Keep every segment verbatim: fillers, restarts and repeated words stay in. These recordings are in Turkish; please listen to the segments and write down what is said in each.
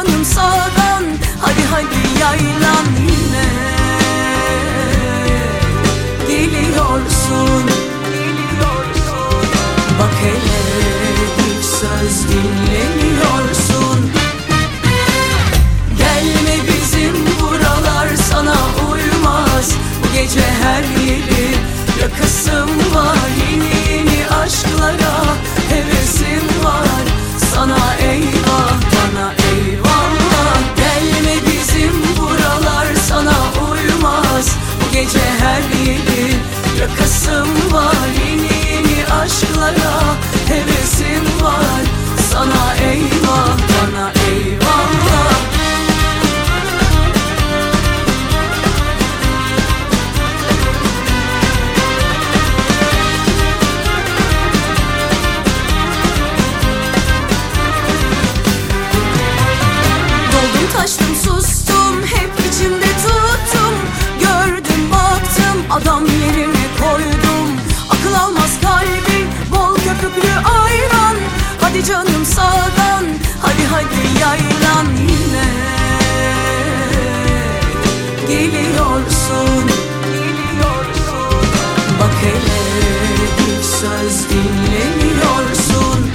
canım sağdan, hadi hadi yaylan yine. Geliyorsun, geliyorsun. Bak hele hiç söz dinlemiyorsun. Gelme bizim buralar, sana uymaz. Bu gece her yeri yakasım var. Yeni yeni aşklara hevesim var. Sana eyvah, bana eyvallah. Gelme bizim buralar, sana uymaz. Bu gece her yeri yakasım var. Yeni yeni aşklara hevesim var. Sana eyvah, bana eyvallah. Taştım sustum, hep içimde tuttum. Gördüm baktım, adam yerine koydum. Akıl almaz kalbim, bol köpüklü ayran. Hadi canım sağdan, hadi hadi yaylan yine. Geliyorsun, geliyorsun. Bak hele hiç söz dinlemiyorsun.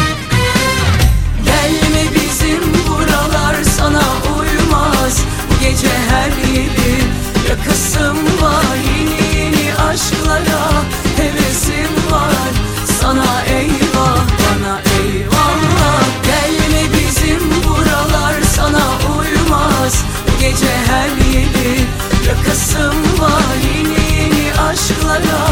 Gelme bizim buralar, sana uymaz. Bu gece her yeri yakasım var. Yeni yeni aşklara hevesim var. Sana eyvah, bana eyvallah. Gelme bizim buralar, sana uymaz. Bu gece her yeri yakasım var. Yeni yeni aşklara